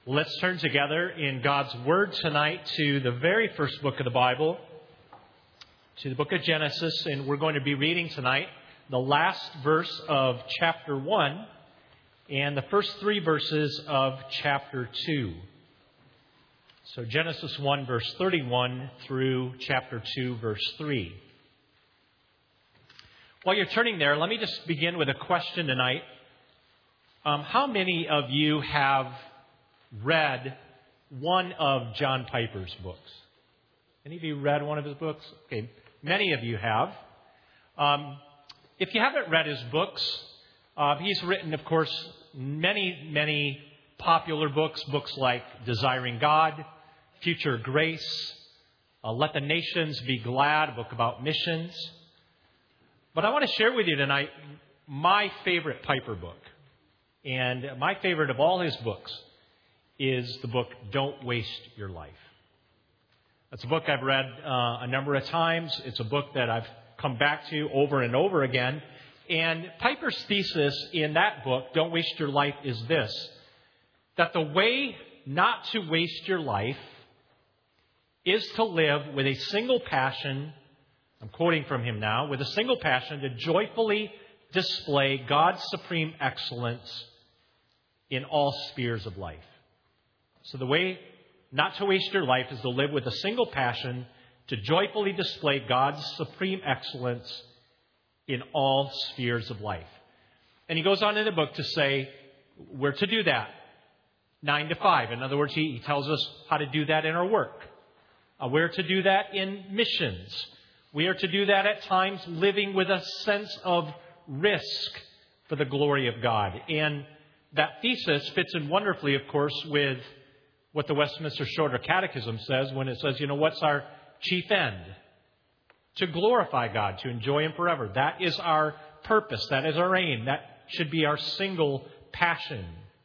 Let's turn together in God's Word tonight to the very first book of the Bible, to the book of Genesis, and we're going to be reading tonight the last verse of chapter 1 and the first three verses of chapter 2. So Genesis 1, verse 31 through chapter 2, verse 3. While you're turning there, let me just begin with a question tonight. How many of you have read one of John Piper's books? Any of you read one of his books? Okay, many of you have. If you haven't read his books, he's written, of course, many popular books like Desiring God, Future Grace, Let the Nations Be Glad, a book about missions. But I want to share with you tonight my favorite Piper book. And my favorite of all his books is the book Don't Waste Your Life. That's a book I've read a number of times. It's a book that I've come back to over and over again. And Piper's thesis in that book, Don't Waste Your Life, is this: that the way not to waste your life is to live with a single passion, I'm quoting from him now, with a single passion to joyfully display God's supreme excellence in all spheres of life. So the way not to waste your life is to live with a single passion to joyfully display God's supreme excellence in all spheres of life. And he goes on in the book to say we're to do that 9 to 5. In other words, he tells us how to do that in our work. We're to do that in missions. We are to do that at times living with a sense of risk for the glory of God. And that thesis fits in wonderfully, of course, with what the Westminster Shorter Catechism says when it says, what's our chief end? To glorify God, to enjoy Him forever. That is our purpose. That is our aim. That should be our single passion.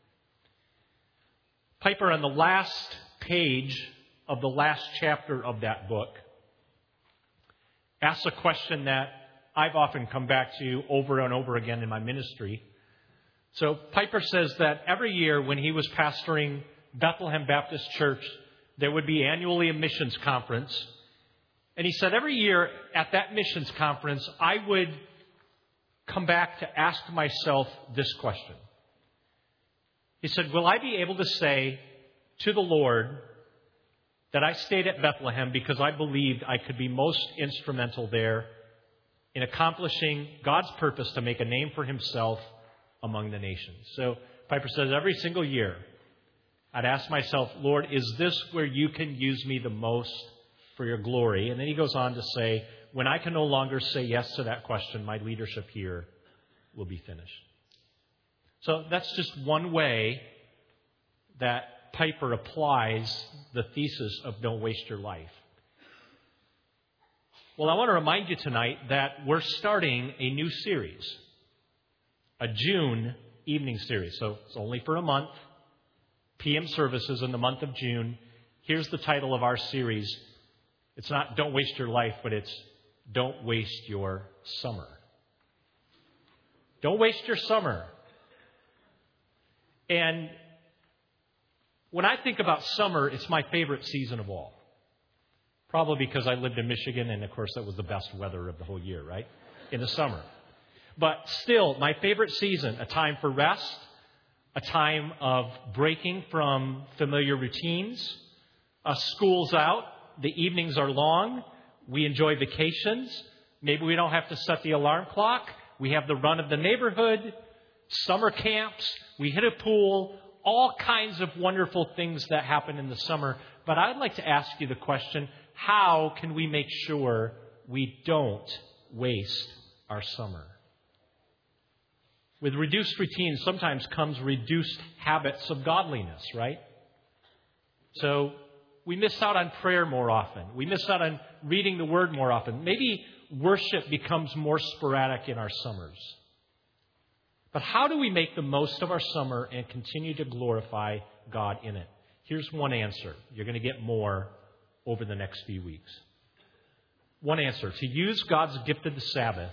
Piper, on the last page of the last chapter of that book, asks a question that I've often come back to over and over again in my ministry. So Piper says that every year when he was pastoring Bethlehem Baptist Church, there would be annually a missions conference. And he said every year at that missions conference, I would come back to ask myself this question. He said, will I be able to say to the Lord that I stayed at Bethlehem because I believed I could be most instrumental there in accomplishing God's purpose to make a name for Himself among the nations? So Piper says every single year, I'd ask myself, Lord, is this where you can use me the most for your glory? And then he goes on to say, when I can no longer say yes to that question, my leadership here will be finished. So that's just one way that Piper applies the thesis of don't waste your life. Well, I want to remind you tonight that we're starting a new series, a June evening series. So it's only for a month. PM services in the month of June. Here's the title of our series. It's not Don't Waste Your Life, but it's Don't Waste Your Summer. Don't waste your summer. And when I think about summer, it's my favorite season of all. Probably because I lived in Michigan, and of course that was the best weather of the whole year, right? In the summer. But still, my favorite season, a time for rest, a time of breaking from familiar routines. School's out. The evenings are long. We enjoy vacations. Maybe we don't have to set the alarm clock. We have the run of the neighborhood, summer camps. We hit a pool. All kinds of wonderful things that happen in the summer. But I'd like to ask you the question, how can we make sure we don't waste our summer? With reduced routines sometimes comes reduced habits of godliness, right? So we miss out on prayer more often. We miss out on reading the Word more often. Maybe worship becomes more sporadic in our summers. But how do we make the most of our summer and continue to glorify God in it? Here's one answer. You're going to get more over the next few weeks. One answer: to use God's gift of the Sabbath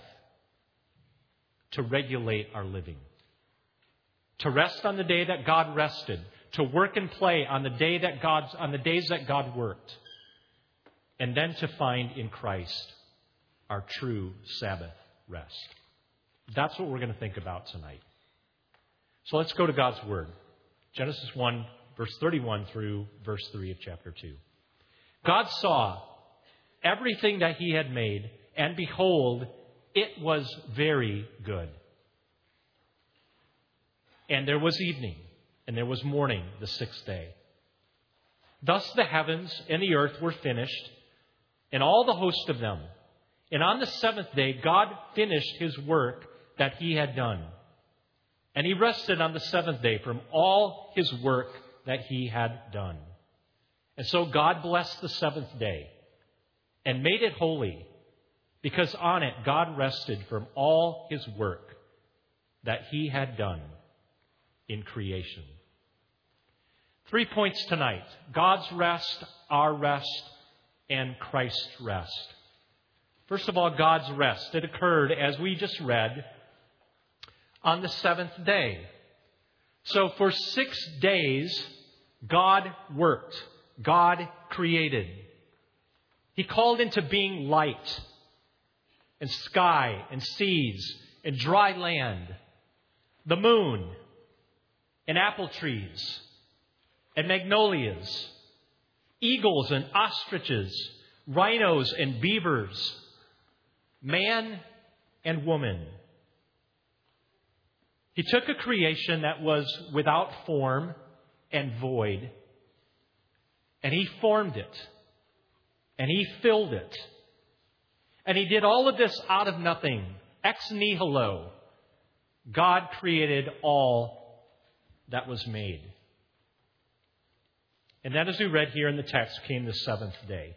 to regulate our living. To rest on the day that God rested. to work and play on the days that God worked, and then to find in Christ our true Sabbath rest. That's what we're going to think about tonight. So let's go to God's Word. Genesis 1, verse 31 through verse 3 of chapter 2. God saw everything that He had made, and behold, it was very good. And there was evening, and there was morning the sixth day. Thus the heavens and the earth were finished, and all the host of them. And on the seventh day, God finished His work that He had done. And He rested on the seventh day from all His work that He had done. And so God blessed the seventh day and made it holy, because on it God rested from all His work that He had done in creation. 3 points tonight: God's rest, our rest, and Christ's rest. First of all, God's rest. It occurred, as we just read, on the seventh day. So for 6 days, God worked. God created. He called into being light and sky and seas and dry land, the moon and apple trees and magnolias, eagles and ostriches, rhinos and beavers, man and woman. He took a creation that was without form and void, and He formed it, and He filled it. And He did all of this out of nothing, ex nihilo. God created all that was made. And then, as we read here in the text, came the seventh day.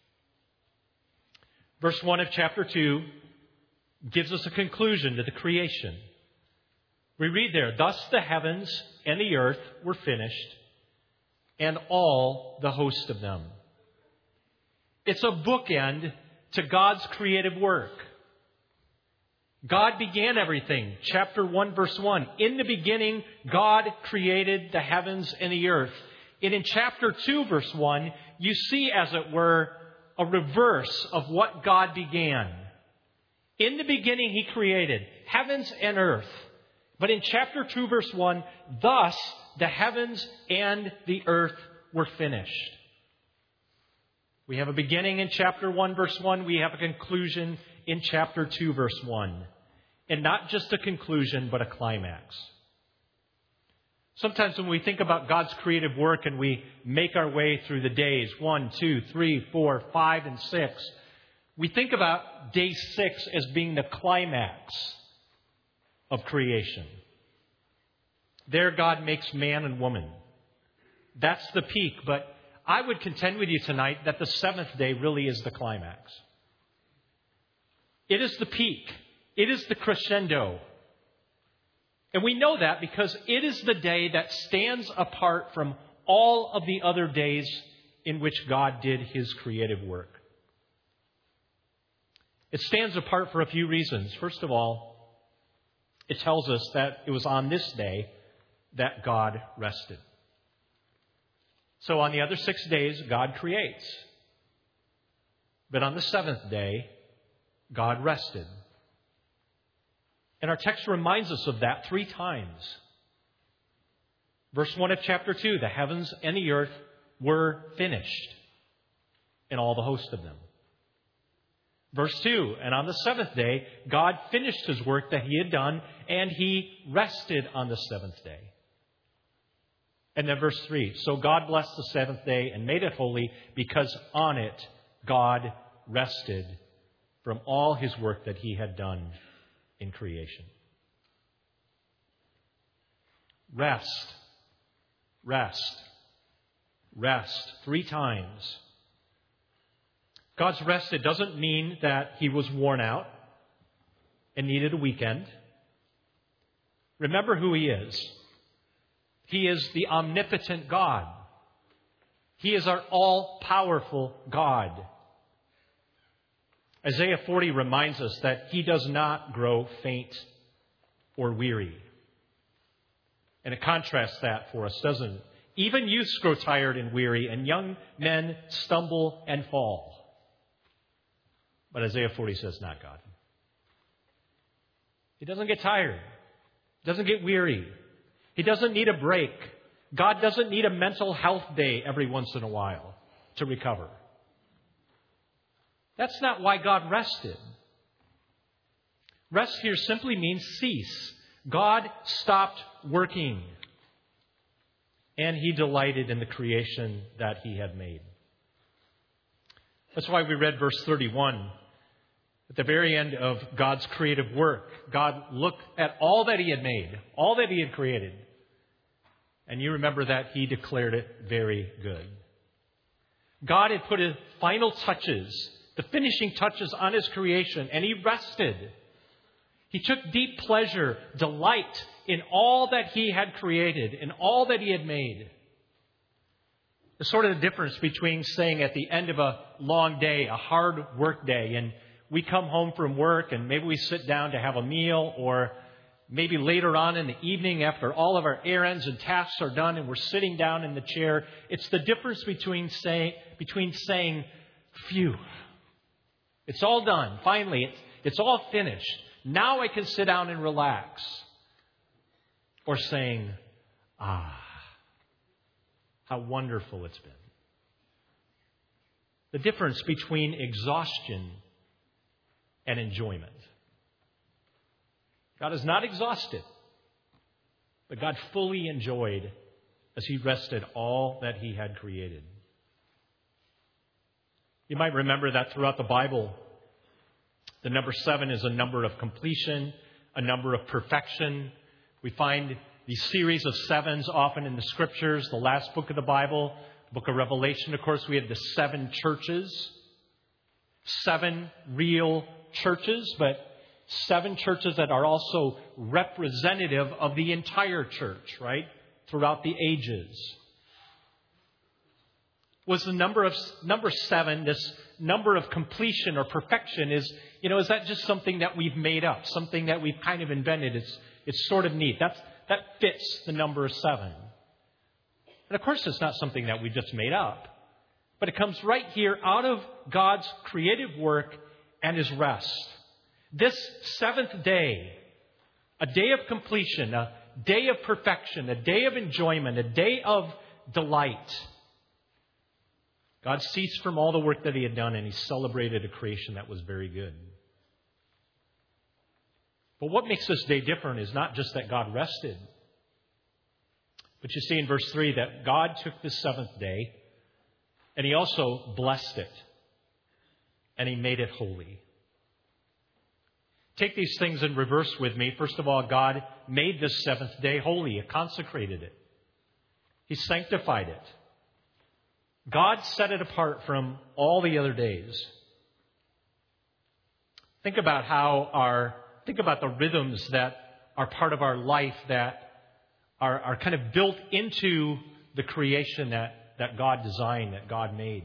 Verse 1 of chapter 2 gives us a conclusion to the creation. We read there, "Thus the heavens and the earth were finished, and all the host of them." It's a bookend to God's creative work. God began everything. Chapter 1, verse 1. In the beginning, God created the heavens and the earth. And in chapter 2, verse 1, you see, as it were, a reverse of what God began. In the beginning, He created heavens and earth. But in chapter 2, verse 1, thus the heavens and the earth were finished. We have a beginning in chapter 1, verse 1. We have a conclusion in chapter 2, verse 1. And not just a conclusion, but a climax. Sometimes when we think about God's creative work and we make our way through the days, 1, 2, 3, 4, 5, and 6, we think about day 6 as being the climax of creation. There God makes man and woman. That's the peak, but I would contend with you tonight that the seventh day really is the climax. It is the peak. It is the crescendo. And we know that because it is the day that stands apart from all of the other days in which God did His creative work. It stands apart for a few reasons. First of all, it tells us that it was on this day that God rested. So on the other 6 days, God creates. But on the seventh day, God rested. And our text reminds us of that 3 times. Verse 1 of chapter 2, the heavens and the earth were finished, and all the host of them. Verse 2, and on the seventh day, God finished His work that He had done, and He rested on the seventh day. And then verse 3, so God blessed the seventh day and made it holy, because on it God rested from all His work that He had done in creation. Rest, rest, rest. 3 times. God's rest, it doesn't mean that He was worn out and needed a weekend. Remember who He is. He is the omnipotent God. He is our all-powerful God. Isaiah 40 reminds us that He does not grow faint or weary. And it contrasts that for us, doesn't it? Even youths grow tired and weary, and young men stumble and fall. But Isaiah 40 says, not God. He doesn't get tired. He doesn't get weary. He doesn't need a break. God doesn't need a mental health day every once in a while to recover. That's not why God rested. Rest here simply means cease. God stopped working. And He delighted in the creation that He had made. That's why we read verse 31. At the very end of God's creative work, God looked at all that He had made, all that He had created. And you remember that He declared it very good. God had put His final touches, the finishing touches on His creation, and He rested. He took deep pleasure, delight in all that He had created, in all that He had made. It's sort of the difference between saying at the end of a long day, a hard work day, and we come home from work and maybe we sit down to have a meal, or maybe later on in the evening after all of our errands and tasks are done and we're sitting down in the chair. It's the difference between saying, phew, it's all done. Finally, it's all finished. Now I can sit down and relax. Or saying, how wonderful it's been. The difference between exhaustion and enjoyment. God is not exhausted, but God fully enjoyed as He rested all that He had created. You might remember that throughout the Bible, the number 7 is a number of completion, a number of perfection. We find these series of 7s often in the Scriptures. The last book of the Bible, the book of Revelation, of course, we had the 7 churches. 7 real churches, but 7 churches that are also representative of the entire church, right? Throughout the ages. Was the number 7, this number of completion or perfection, is that just something that we've made up, something that we've kind of invented? It's sort of neat. That fits the number 7. And of course, it's not something that we just made up, but it comes right here out of God's creative work and His rest. This 7th day, a day of completion, a day of perfection, a day of enjoyment, a day of delight. God ceased from all the work that He had done, and He celebrated a creation that was very good. But what makes this day different is not just that God rested, but you see in verse 3 that God took this 7th day and He also blessed it and He made it holy. Take these things in reverse with me. First of all, God made this 7th day holy. He consecrated it. He sanctified it. God set it apart from all the other days. Think about the rhythms that are part of our life that are kind of built into the creation that God designed, that God made.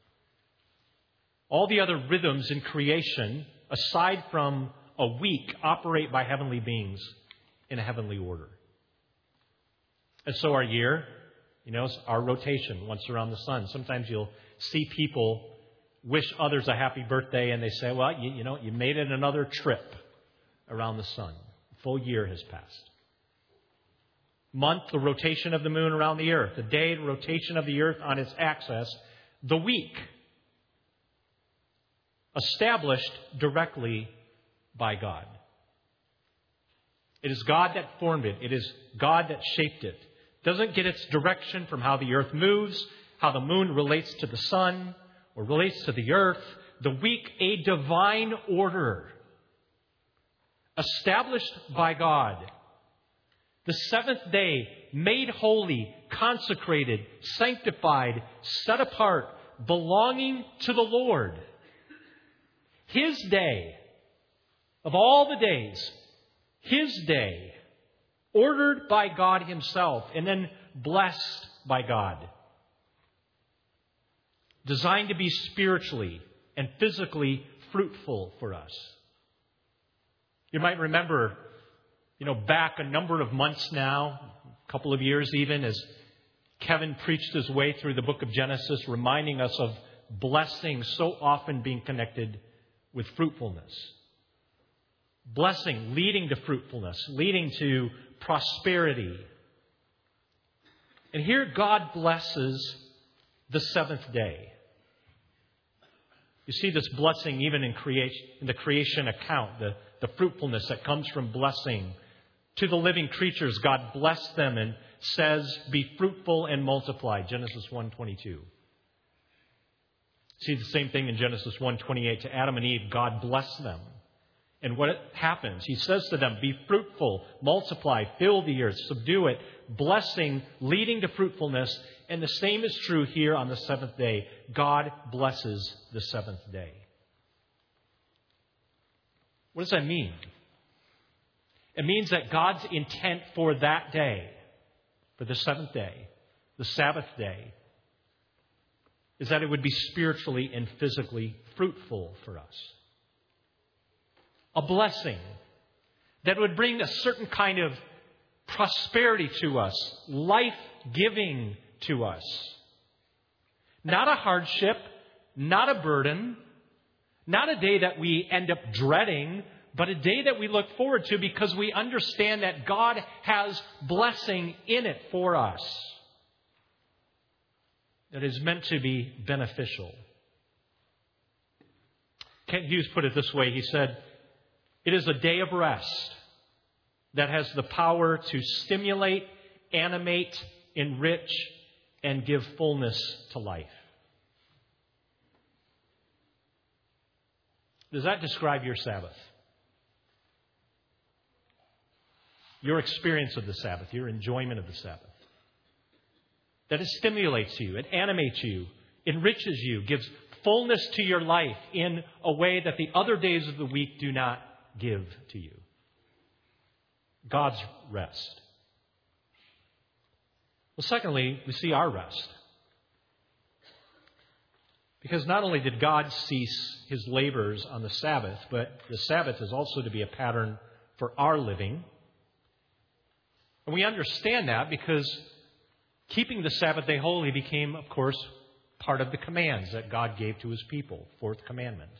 All the other rhythms in creation, aside from a week, operate by heavenly beings in a heavenly order. And so our year, our rotation once around the sun. Sometimes you'll see people wish others a happy birthday and they say, well, you made it another trip around the sun. A full year has passed. Month, the rotation of the moon around the earth. The day, the rotation of the earth on its axis. The week, established directly by God. It is God that formed it. It is God that shaped it. It doesn't get its direction from how the earth moves, how the moon relates to the sun, or relates to the earth. The week, a divine order established by God. The 7th day, made holy, consecrated, sanctified, set apart, belonging to the Lord. His day, of all the days, His day, ordered by God Himself, and then blessed by God. Designed to be spiritually and physically fruitful for us. You might remember, back a number of months now, a couple of years even, as Kevin preached his way through the book of Genesis, reminding us of blessing so often being connected with fruitfulness. Blessing leading to fruitfulness, leading to prosperity. And here God blesses the seventh day. You see this blessing even in the creation account, the fruitfulness that comes from blessing. To the living creatures, God blessed them and says, be fruitful and multiply, Genesis 1:22. See the same thing in Genesis 1:28. To Adam and Eve, God blessed them. And what happens? He says to them, be fruitful, multiply, fill the earth, subdue it. Blessing leading to fruitfulness. And the same is true here on the seventh day. God blesses the seventh day. What does that mean? It means that God's intent for that day, for the seventh day, the Sabbath day, is that it would be spiritually and physically fruitful for us. A blessing that would bring a certain kind of prosperity to us, life-giving to us. Not a hardship, not a burden, not a day that we end up dreading, but a day that we look forward to because we understand that God has blessing in it for us. That is meant to be beneficial. Kent Hughes put it this way. He said, it is a day of rest that has the power to stimulate, animate, enrich, and give fullness to life. Does that describe your Sabbath? Your experience of the Sabbath, your enjoyment of the Sabbath. That it stimulates you, it animates you, enriches you, gives fullness to your life in a way that the other days of the week do not give to you. God's rest. Well, secondly, we see our rest. Because not only did God cease His labors on the Sabbath, but the Sabbath is also to be a pattern for our living. And we understand that because keeping the Sabbath day holy became, of course, part of the commands that God gave to His people. Fourth commandment.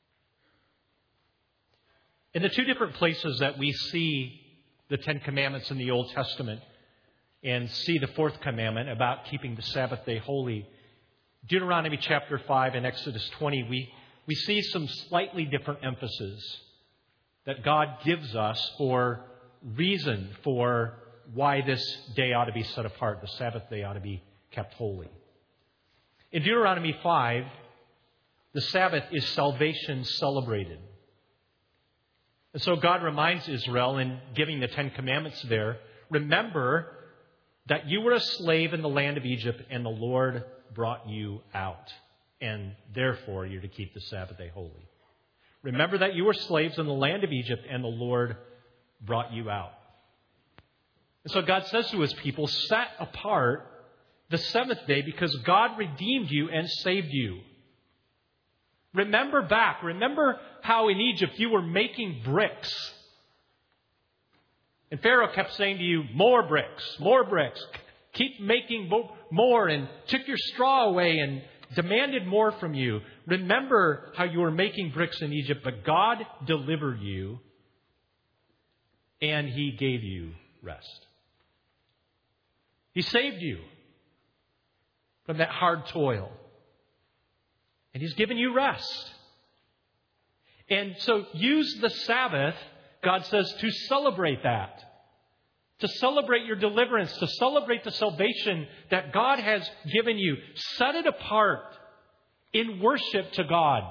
In the two different places that we see the Ten Commandments in the Old Testament and see the fourth commandment about keeping the Sabbath day holy, Deuteronomy chapter 5 and Exodus 20, we see some slightly different emphasis that God gives us for reason for why this day ought to be set apart, the Sabbath day ought to be kept holy. In Deuteronomy 5, the Sabbath is salvation celebrated. And so God reminds Israel in giving the Ten Commandments there, remember that you were a slave in the land of Egypt and the Lord brought you out. And therefore you're to keep the Sabbath day holy. Remember that you were slaves in the land of Egypt and the Lord brought you out. And so God says to His people, set apart the seventh day because God redeemed you and saved you. Remember back. Remember how in Egypt you were making bricks. And Pharaoh kept saying to you, more bricks, more bricks. Keep making more, and took your straw away and demanded more from you. Remember how you were making bricks in Egypt, but God delivered you and He gave you rest. He saved you from that hard toil. And He's given you rest. And so use the Sabbath, God says, to celebrate that. To celebrate your deliverance, to celebrate the salvation that God has given you. Set it apart in worship to God.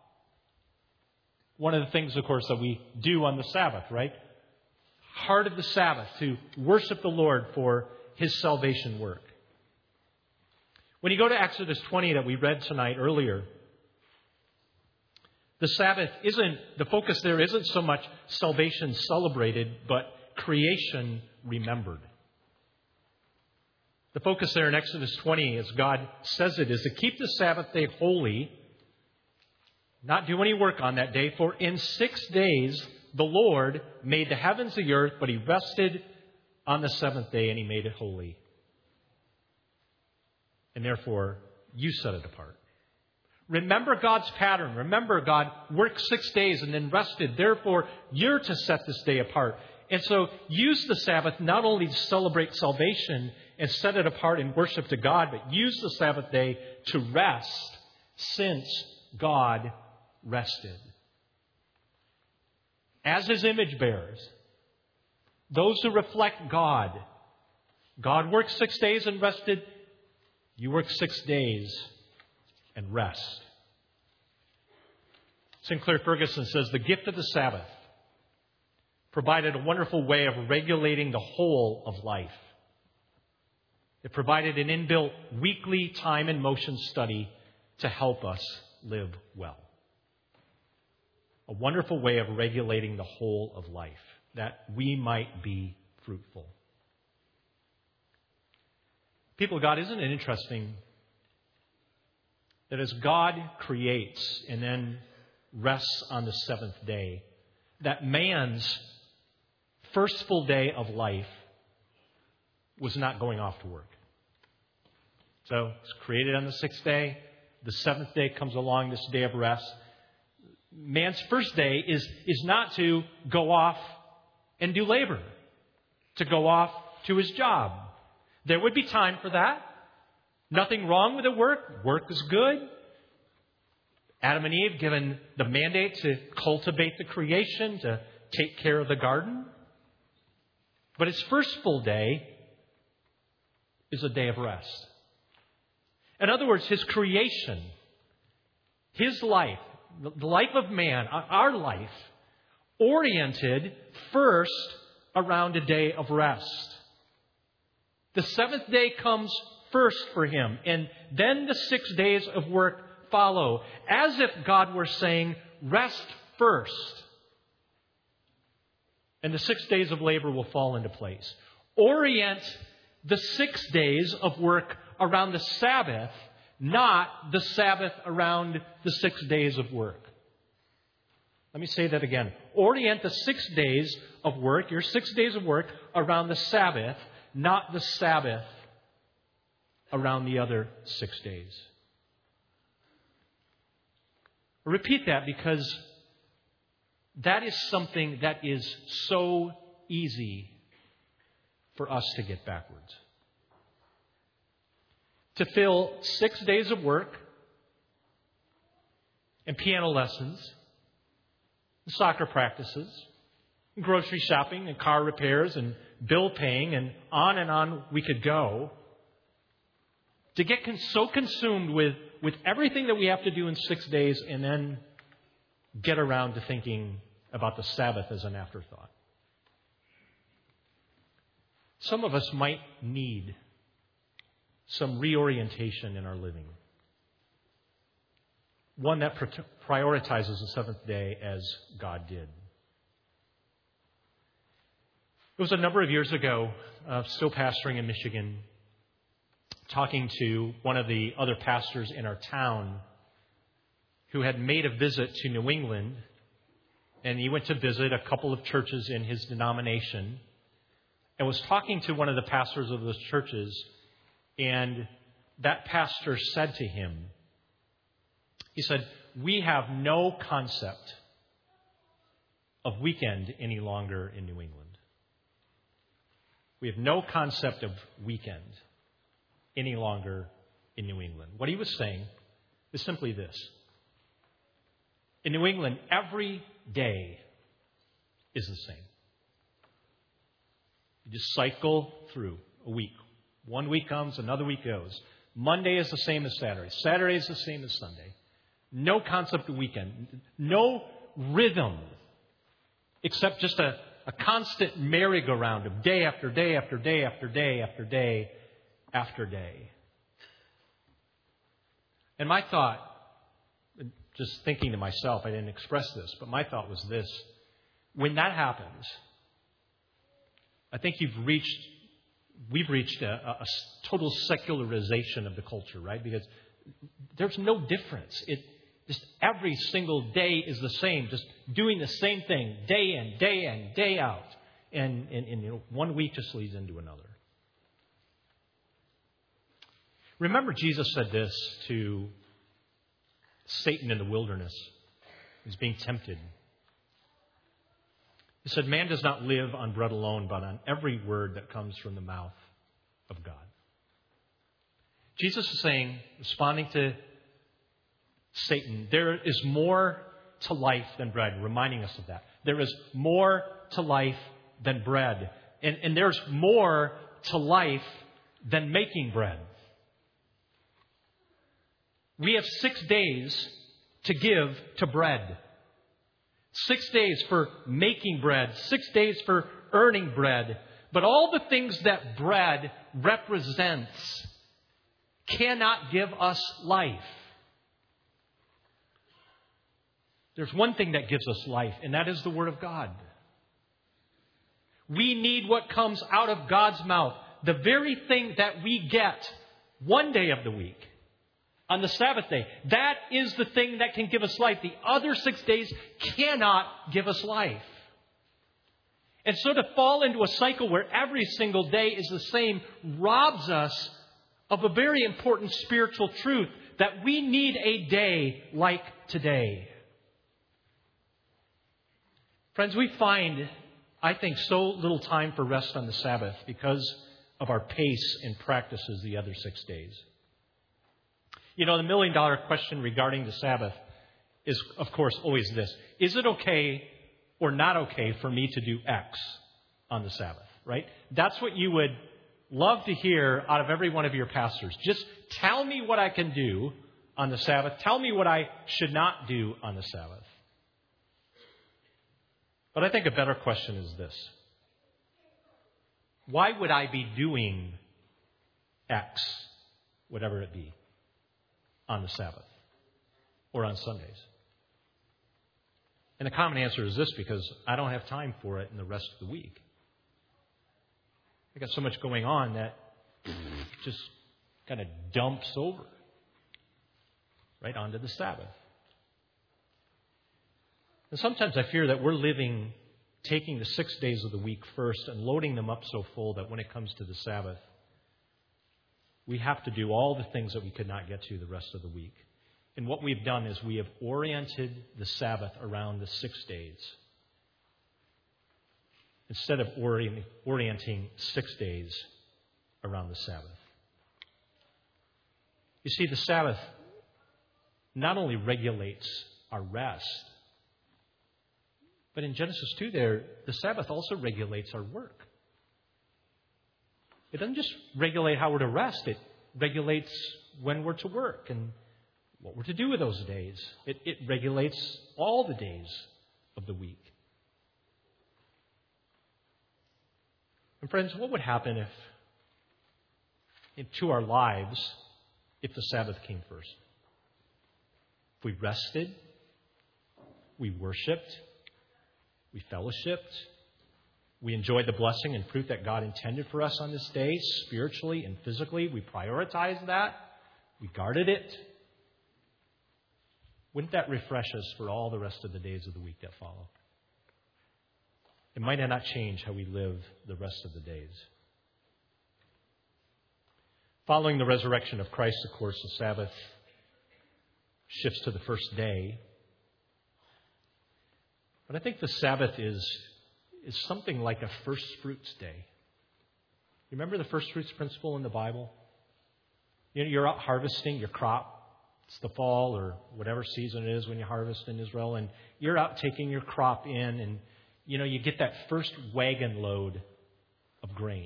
One of the things, of course, that we do on the Sabbath, right? Heart of the Sabbath, to worship the Lord for His salvation work. When you go to Exodus 20 that we read tonight earlier, the Sabbath the focus there isn't so much salvation celebrated, but creation remembered. The focus there in Exodus 20, as God says it, is to keep the Sabbath day holy, not do any work on that day, for in 6 days the Lord made the heavens and the earth, but He rested on the seventh day and He made it holy. and therefore you set it apart. Remember God's pattern. Remember God worked 6 days and then rested. Therefore, you're to set this day apart. And so use the Sabbath not only to celebrate salvation and set it apart in worship to God, but use the Sabbath day to rest since God rested. As His image bearers, those who reflect God, God worked 6 days and rested. You work 6 days and rest. Sinclair Ferguson says, the gift of the Sabbath provided a wonderful way of regulating the whole of life. It provided an inbuilt weekly time and motion study to help us live well. A wonderful way of regulating the whole of life, that we might be fruitful. People of God, isn't it interesting that as God creates and then rests on the seventh day, that man's first full day of life was not going off to work. So it's created on the sixth day. The seventh day comes along, this day of rest. Man's first day is not to go off and do labor, to go off to his job. There would be time for that. Nothing wrong with the work. Work is good. Adam and Eve given the mandate to cultivate the creation, to take care of the garden. But his first full day is a day of rest. In other words, his creation, his life, the life of man, our life, oriented first around a day of rest. The seventh day comes first for him, and then the 6 days of work follow, as if God were saying, rest first. And the 6 days of labor will fall into place. Orient the 6 days of work around the Sabbath, not the Sabbath around the 6 days of work. Let me say that again. Orient the 6 days of work, your 6 days of work, around the Sabbath, not the Sabbath around the other 6 days. I repeat that because that is something that is so easy for us to get backwards. To fill 6 days of work and piano lessons, and soccer practices, and grocery shopping and car repairs and bill paying and on we could go. To get so consumed with everything that we have to do in 6 days and then get around to thinking about the Sabbath as an afterthought. Some of us might need some reorientation in our living. One that prioritizes the seventh day as God did. It was a number of years ago, still pastoring in Michigan, talking to one of the other pastors in our town who had made a visit to New England, and he went to visit a couple of churches in his denomination and was talking to one of the pastors of those churches, and that pastor said to him, he said, "We have no concept of weekend any longer in New England. We have no concept of weekend any longer in New England." What he was saying is simply this. In New England, every day is the same. You just cycle through a week. 1 week comes, another week goes. Monday is the same as Saturday. Saturday is the same as Sunday. No concept of weekend. No rhythm, except just a constant merry-go-round of day after day after day after day after day after day. And my thought, just thinking to myself, I didn't express this, but my thought was this. When that happens, I think we've reached a total secularization of the culture, right? Because there's no difference. Just every single day is the same, just doing the same thing, day in, day out. And 1 week just leads into another. Remember, Jesus said this to Satan in the wilderness. He was being tempted. He said, "Man does not live on bread alone, but on every word that comes from the mouth of God." Jesus is saying, responding to Satan, there is more to life than bread, reminding us of that. There is more to life than bread. And there's more to life than making bread. We have 6 days to give to bread. 6 days for making bread. 6 days for earning bread. But all the things that bread represents cannot give us life. There's one thing that gives us life, and that is the Word of God. We need what comes out of God's mouth. The very thing that we get one day of the week, on the Sabbath day, that is the thing that can give us life. The other 6 days cannot give us life. And so to fall into a cycle where every single day is the same robs us of a very important spiritual truth, that we need a day like today. Friends, we find, I think, so little time for rest on the Sabbath because of our pace and practices the other 6 days. You know, the million-dollar question regarding the Sabbath is, of course, always this. Is it okay or not okay for me to do X on the Sabbath, right? That's what you would love to hear out of every one of your pastors. Just tell me what I can do on the Sabbath. Tell me what I should not do on the Sabbath. But I think a better question is this. Why would I be doing X, whatever it be, on the Sabbath or on Sundays? And the common answer is this: because I don't have time for it in the rest of the week. I got so much going on that just kind of dumps over right onto the Sabbath. And sometimes I fear that we're taking the 6 days of the week first and loading them up so full that when it comes to the Sabbath, we have to do all the things that we could not get to the rest of the week. And what we've done is we have oriented the Sabbath around the 6 days instead of orienting 6 days around the Sabbath. You see, the Sabbath not only regulates our rest, but in Genesis 2 there, the Sabbath also regulates our work. It doesn't just regulate how we're to rest. It regulates when we're to work and what we're to do with those days. It regulates all the days of the week. And friends, what would happen to our lives if the Sabbath came first? If we rested, we worshiped, we fellowshipped, we enjoyed the blessing and fruit that God intended for us on this day, spiritually and physically. We prioritized that. We guarded it. Wouldn't that refresh us for all the rest of the days of the week that follow? It might not change how we live the rest of the days. Following the resurrection of Christ, of course, the Sabbath shifts to the first day. But I think the Sabbath is something like a first fruits day. You remember the first fruits principle in the Bible? You know, you're out harvesting your crop. It's the fall or whatever season it is when you harvest in Israel. And you're out taking your crop in and, you know, you get that first wagon load of grain.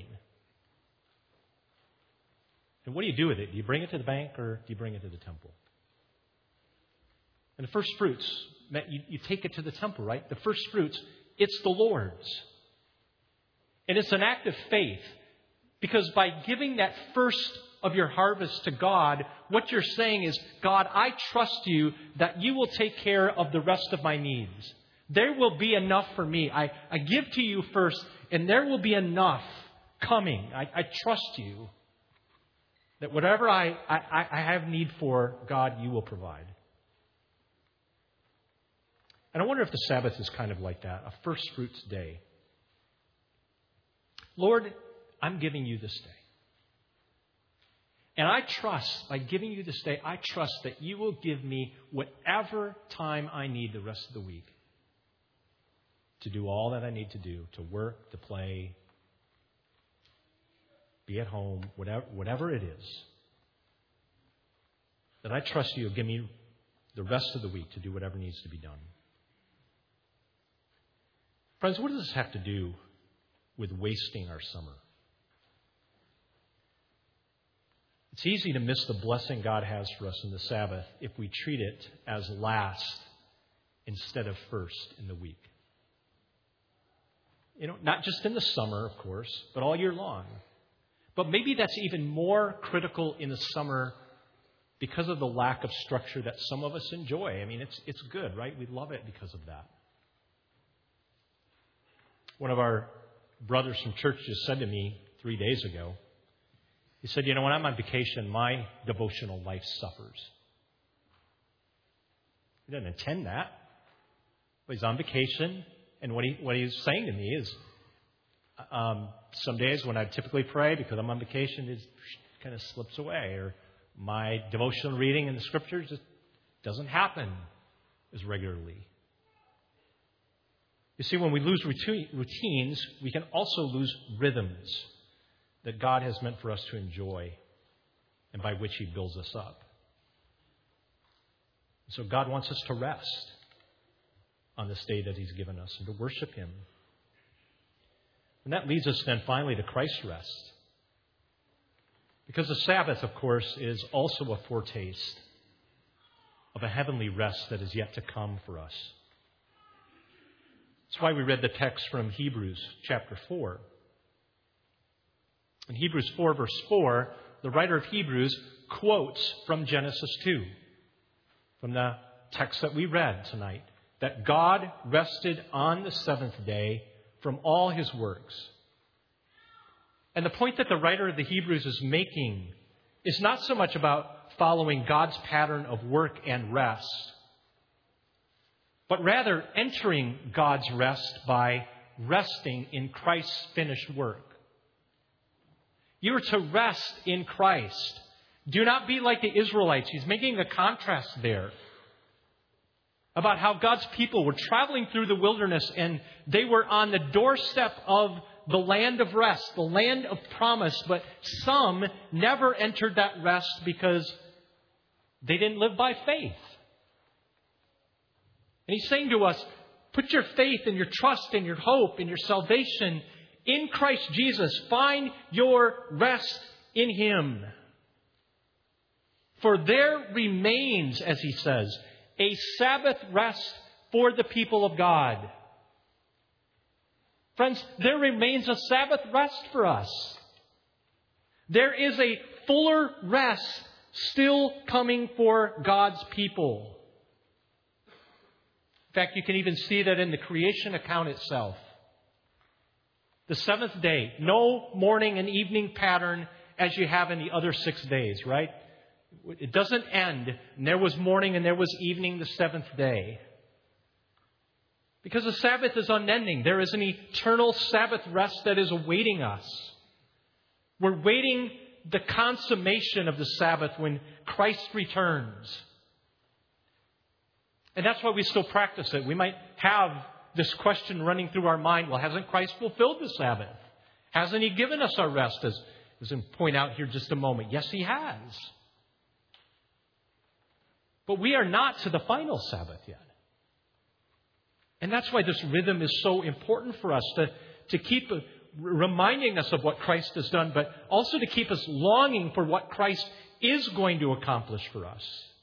And what do you do with it? Do you bring it to the bank or do you bring it to the temple? And the first fruits, you take it to the temple, right? The first fruits, it's the Lord's. And it's an act of faith. Because by giving that first of your harvest to God, what you're saying is, God, I trust you that you will take care of the rest of my needs. There will be enough for me. I give to you first, and there will be enough coming. I trust you that whatever I have need for, God, you will provide. And I wonder if the Sabbath is kind of like that, a first fruits day. Lord, I'm giving you this day. And I trust, by giving you this day, I trust that you will give me whatever time I need the rest of the week to do all that I need to do, to work, to play, be at home, whatever it is. That I trust you'll give me the rest of the week to do whatever needs to be done. Friends, what does this have to do with wasting our summer? It's easy to miss the blessing God has for us in the Sabbath if we treat it as last instead of first in the week. Not just in the summer, of course, but all year long. But maybe that's even more critical in the summer because of the lack of structure that some of us enjoy. I mean, it's good, right? We love it because of that. One of our brothers from church just said to me 3 days ago, he said, when I'm on vacation, my devotional life suffers. He doesn't intend that. But he's on vacation, and what he's saying to me is, some days when I typically pray because I'm on vacation, it kind of slips away, or my devotional reading in the Scriptures just doesn't happen as regularly. You see, when we lose routines, we can also lose rhythms that God has meant for us to enjoy and by which He builds us up. So God wants us to rest on this day that He's given us and to worship Him. And that leads us then finally to Christ's rest. Because the Sabbath, of course, is also a foretaste of a heavenly rest that is yet to come for us. That's why we read the text from Hebrews chapter 4. In Hebrews 4, verse 4, the writer of Hebrews quotes from Genesis 2, from the text that we read tonight, that God rested on the seventh day from all His works. And the point that the writer of the Hebrews is making is not so much about following God's pattern of work and rest, but rather entering God's rest by resting in Christ's finished work. You are to rest in Christ. Do not be like the Israelites. He's making a contrast there about how God's people were traveling through the wilderness and they were on the doorstep of the land of rest, the land of promise, but some never entered that rest because they didn't live by faith. And He's saying to us, put your faith and your trust and your hope and your salvation in Christ Jesus. Find your rest in Him. For there remains, as He says, a Sabbath rest for the people of God. Friends, there remains a Sabbath rest for us. There is a fuller rest still coming for God's people. In fact, you can even see that in the creation account itself. The seventh day, no morning and evening pattern as you have in the other 6 days, right? It doesn't end, and there was morning and there was evening the seventh day. Because the Sabbath is unending. There is an eternal Sabbath rest that is awaiting us. We're waiting the consummation of the Sabbath when Christ returns. And that's why we still practice it. We might have this question running through our mind, well, hasn't Christ fulfilled the Sabbath? Hasn't He given us our rest, as we'll point out here just a moment? Yes, He has. But we are not to the final Sabbath yet. And that's why this rhythm is so important for us, to keep reminding us of what Christ has done, but also to keep us longing for what Christ is going to accomplish for us.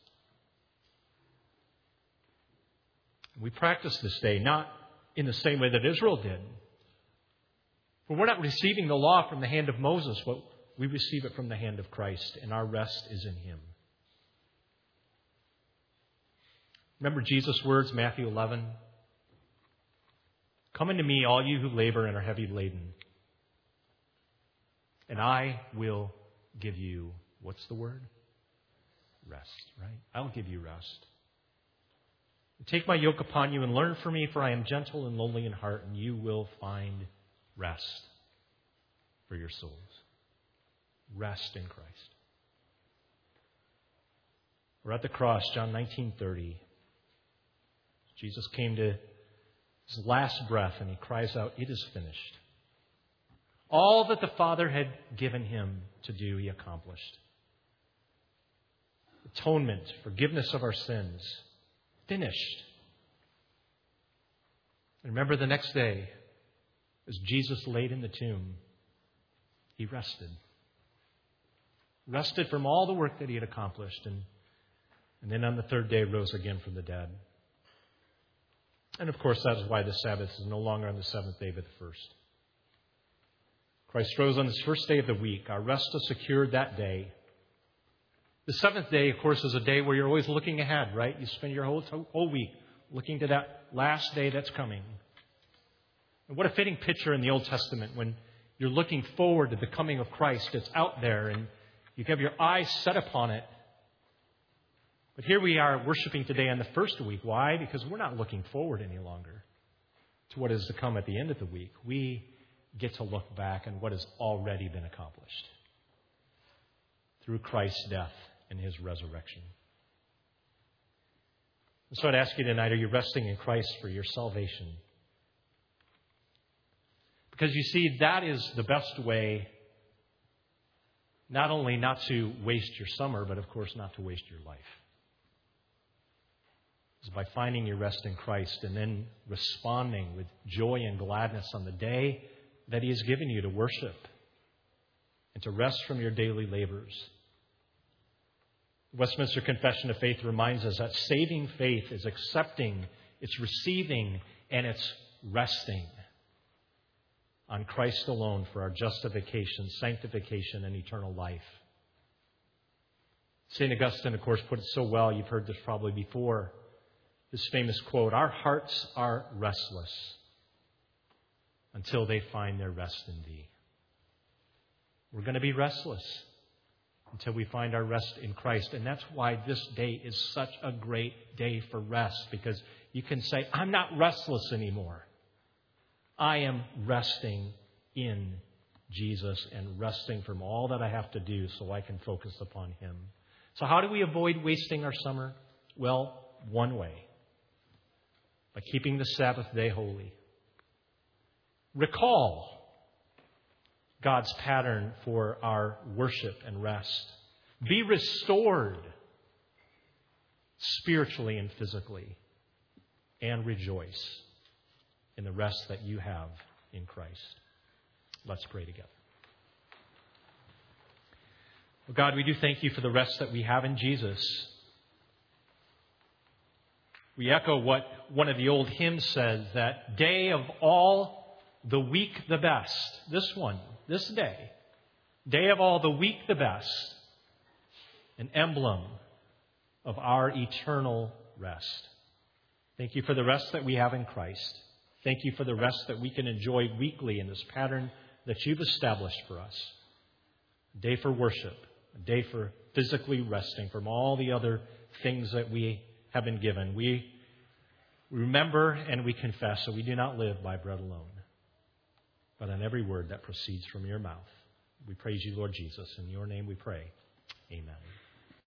We practice this day not in the same way that Israel did. For we're not receiving the law from the hand of Moses, but we receive it from the hand of Christ, and our rest is in Him. Remember Jesus' words, Matthew 11? Come unto me, all you who labor and are heavy laden, and I will give you, what's the word? Rest, right? I'll give you rest. Take my yoke upon you and learn from me, for I am gentle and lowly in heart, and you will find rest for your souls. Rest in Christ. We're at the cross, John 19:30. Jesus came to his last breath and he cries out, "It is finished." All that the Father had given him to do, he accomplished. Atonement, forgiveness of our sins, finished. And remember the next day, as Jesus laid in the tomb, he rested. Rested from all the work that he had accomplished. And then on the third day rose again from the dead. And of course, that is why the Sabbath is no longer on the seventh day, but the first. Christ rose on this first day of the week. Our rest is secured that day. The seventh day, of course, is a day where you're always looking ahead, right? You spend your whole week looking to that last day that's coming. And what a fitting picture in the Old Testament when you're looking forward to the coming of Christ. It's out there and you have your eyes set upon it. But here we are worshiping today on the first week. Why? Because we're not looking forward any longer to what is to come at the end of the week. We get to look back on what has already been accomplished through Christ's death and his resurrection. And so I'd ask you tonight, are you resting in Christ for your salvation? Because you see, that is the best way not only not to waste your summer, but of course not to waste your life. It's by finding your rest in Christ and then responding with joy and gladness on the day that he has given you to worship and to rest from your daily labors. The Westminster Confession of Faith reminds us that saving faith is accepting, it's receiving, and it's resting on Christ alone for our justification, sanctification, and eternal life. St. Augustine, of course, put it so well. You've heard this probably before. This famous quote, "Our hearts are restless until they find their rest in thee." We're going to be restless until we find our rest in Christ. And that's why this day is such a great day for rest, because you can say, "I'm not restless anymore. I am resting in Jesus and resting from all that I have to do so I can focus upon him." So how do we avoid wasting our summer? Well, one way. By keeping the Sabbath day holy. Recall God's pattern for our worship and rest. Be restored spiritually and physically. And rejoice in the rest that you have in Christ. Let's pray together. Well, God, we do thank you for the rest that we have in Jesus. We echo what one of the old hymns says, that day of all the week the best. This one, this day. Day of all the week the best. An emblem of our eternal rest. Thank you for the rest that we have in Christ. Thank you for the rest that we can enjoy weekly in this pattern that you've established for us. A day for worship. A day for physically resting from all the other things that we have been given. We remember and we confess that we do not live by bread alone, but on every word that proceeds from your mouth. We praise you, Lord Jesus. In your name we pray. Amen.